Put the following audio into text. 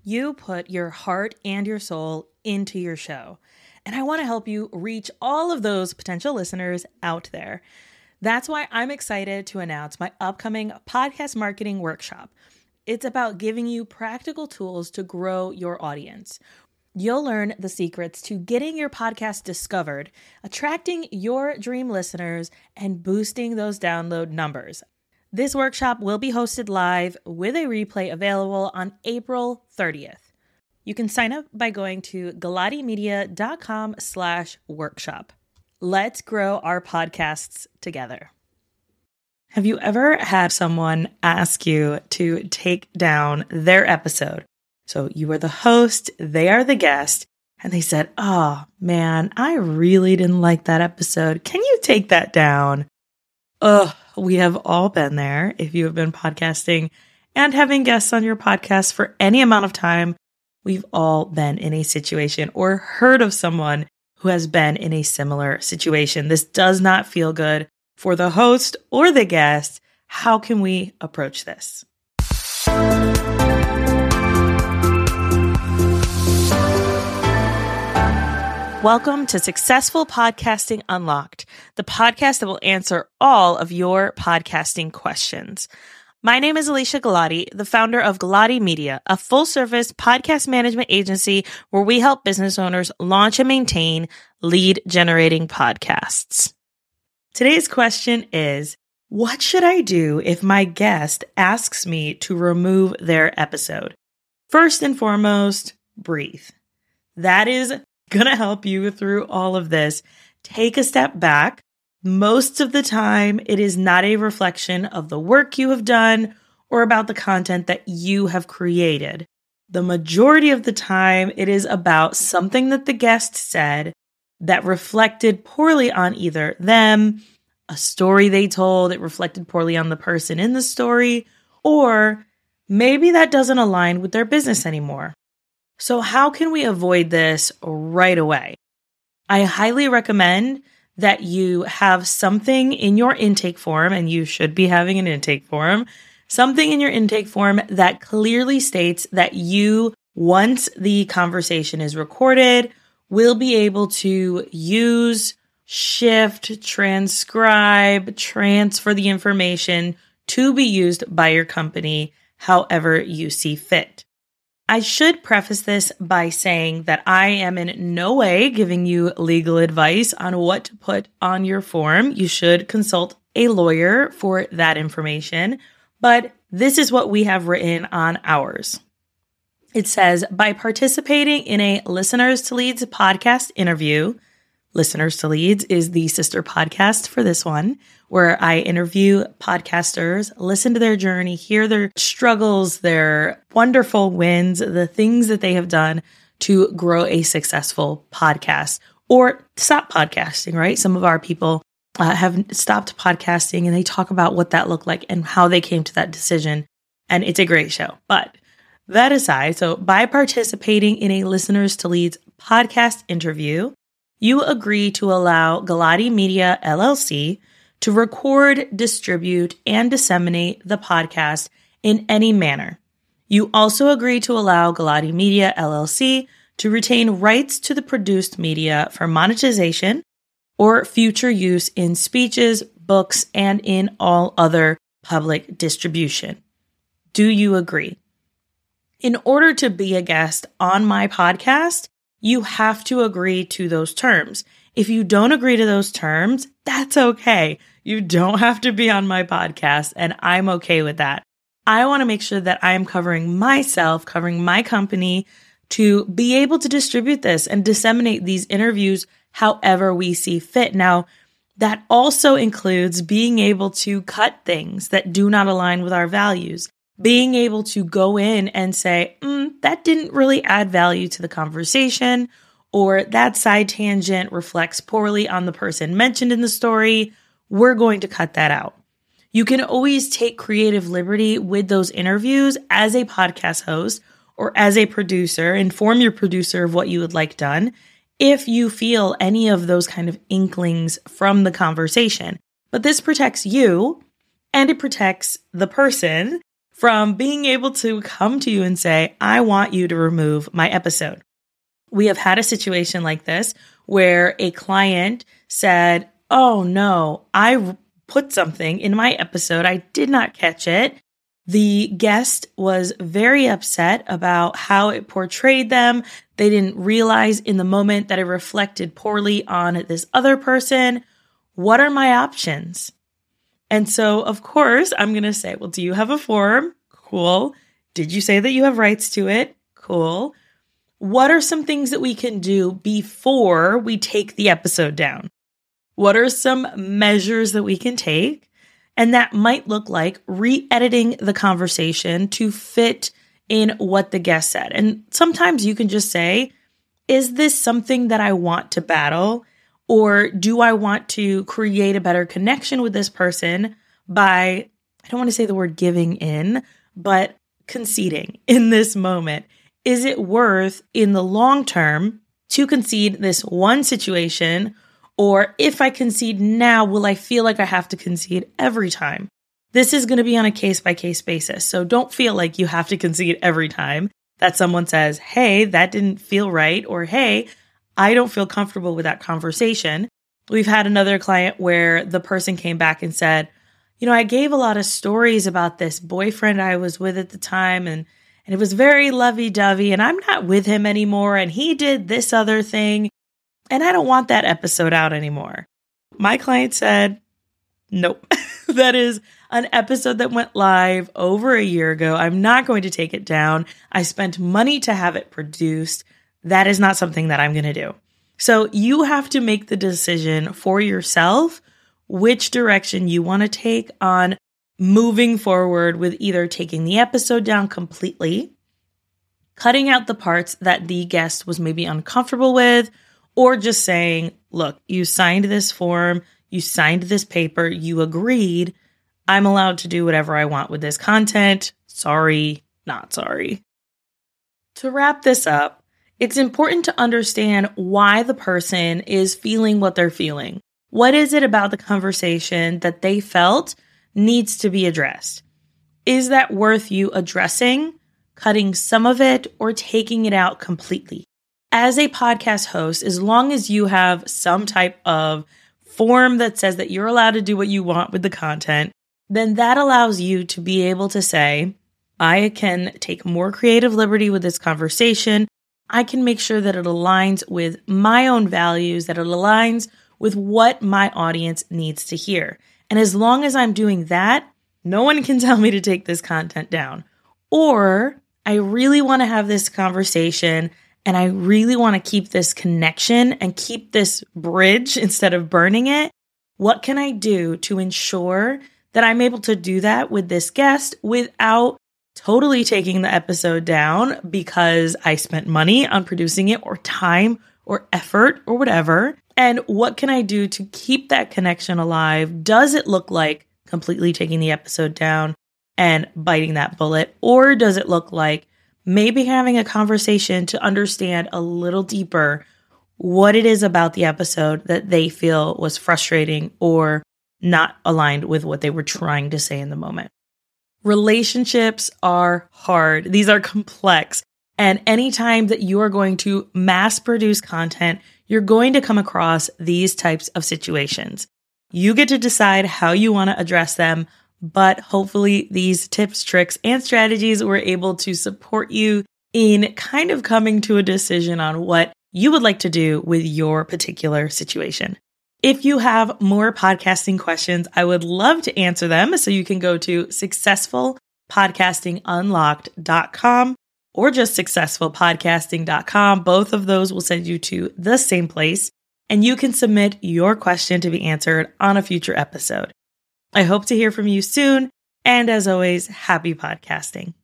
You put your heart and your soul into your show. And I want to help you reach all of those potential listeners out there. That's why I'm excited to announce my upcoming podcast marketing workshop. It's about giving you practical tools to grow your audience. You'll learn the secrets to getting your podcast discovered, attracting your dream listeners, and boosting those download numbers. This workshop will be hosted live with a replay available on April 30th. You can sign up by going to galatimedia.com/workshop. Let's grow our podcasts together. Have you ever had someone ask you to take down their episode? So you were the host, they are the guest, and they said, "Oh man, I really didn't like that episode. Can you take that down?" Ugh, we have all been there. If you have been podcasting and having guests on your podcast for any amount of time, we've all been in a situation or heard of someone who has been in a similar situation. This does not feel good for the host or the guest. How can we approach this? Welcome to Successful Podcasting Unlocked, the podcast that will answer all of your podcasting questions. My name is Alicia Galati, the founder of Galati Media, a full-service podcast management agency where we help business owners launch and maintain lead-generating podcasts. Today's question is, what should I do if my guest asks me to remove their episode? First and foremost, breathe. That is going to help you through all of this. Take a step back. Most of the time, it is not a reflection of the work you have done or about the content that you have created. The majority of the time, it is about something that the guest said that reflected poorly on either them, a story they told, it reflected poorly on the person in the story, or maybe that doesn't align with their business anymore. So how can we avoid this right away? I highly recommend that you have something in your intake form, and you should be having an intake form, something in your intake form that clearly states that you, once the conversation is recorded, will be able to use, shift, transcribe, transfer the information to be used by your company however you see fit. I should preface this by saying that I am in no way giving you legal advice on what to put on your form. You should consult a lawyer for that information, but this is what we have written on ours. It says, by participating in a Listeners to Leads podcast interview, Listeners to Leads is the sister podcast for this one, where I interview podcasters, listen to their journey, hear their struggles, their wonderful wins, the things that they have done to grow a successful podcast or stop podcasting, right? Some of our people have stopped podcasting and they talk about what that looked like and how they came to that decision. And it's a great show. But that aside, so by participating in a Listeners to Leads podcast interview, you agree to allow Galati Media LLC to record, distribute, and disseminate the podcast in any manner. You also agree to allow Galati Media LLC to retain rights to the produced media for monetization or future use in speeches, books, and in all other public distribution. Do you agree? In order to be a guest on my podcast, you have to agree to those terms. If you don't agree to those terms, that's okay. You don't have to be on my podcast, and I'm okay with that. I want to make sure that I am covering myself, covering my company to be able to distribute this and disseminate these interviews however we see fit. Now, that also includes being able to cut things that do not align with our values, being able to go in and say, that didn't really add value to the conversation, or that side tangent reflects poorly on the person mentioned in the story. We're going to cut that out. You can always take creative liberty with those interviews as a podcast host or as a producer. Inform your producer of what you would like done if you feel any of those kind of inklings from the conversation. But this protects you and it protects the person from being able to come to you and say, I want you to remove my episode. We have had a situation like this where a client said, oh no, I put something in my episode. I did not catch it. The guest was very upset about how it portrayed them. They didn't realize in the moment that it reflected poorly on this other person. What are my options? And so, of course, I'm going to say, well, do you have a form? Cool. Did you say that you have rights to it? Cool. What are some things that we can do before we take the episode down? What are some measures that we can take? And that might look like re-editing the conversation to fit in what the guest said. And sometimes you can just say, is this something that I want to battle? Or do I want to create a better connection with this person by, I don't want to say the word giving in, but conceding in this moment? Is it worth in the long term to concede this one situation? Or if I concede now, will I feel like I have to concede every time? This is going to be on a case-by-case basis. So don't feel like you have to concede every time that someone says, hey, that didn't feel right, or hey, I don't feel comfortable with that conversation. We've had another client where the person came back and said, I gave a lot of stories about this boyfriend I was with at the time, and it was very lovey-dovey, and I'm not with him anymore, and he did this other thing, and I don't want that episode out anymore. My client said, nope, that is an episode that went live over a year ago. I'm not going to take it down. I spent money to have it produced. That is not something that I'm going to do. So you have to make the decision for yourself which direction you want to take on moving forward with either taking the episode down completely, cutting out the parts that the guest was maybe uncomfortable with, or just saying, look, you signed this form, you signed this paper, you agreed, I'm allowed to do whatever I want with this content. Sorry, not sorry. To wrap this up, it's important to understand why the person is feeling what they're feeling. What is it about the conversation that they felt needs to be addressed? Is that worth you addressing, cutting some of it, or taking it out completely? As a podcast host, as long as you have some type of form that says that you're allowed to do what you want with the content, then that allows you to be able to say, I can take more creative liberty with this conversation. I can make sure that it aligns with my own values, that it aligns with what my audience needs to hear. And as long as I'm doing that, no one can tell me to take this content down. Or I really want to have this conversation and I really want to keep this connection and keep this bridge instead of burning it. What can I do to ensure that I'm able to do that with this guest without totally taking the episode down because I spent money on producing it, or time or effort or whatever? And what can I do to keep that connection alive? Does it look like completely taking the episode down and biting that bullet? Or does it look like maybe having a conversation to understand a little deeper what it is about the episode that they feel was frustrating or not aligned with what they were trying to say in the moment? Relationships are hard. These are complex. And anytime that you are going to mass produce content, you're going to come across these types of situations. You get to decide how you want to address them, but hopefully these tips, tricks, and strategies were able to support you in kind of coming to a decision on what you would like to do with your particular situation. If you have more podcasting questions, I would love to answer them. So you can go to successfulpodcastingunlocked.com or just successfulpodcasting.com. Both of those will send you to the same place, and you can submit your question to be answered on a future episode. I hope to hear from you soon. And as always, happy podcasting.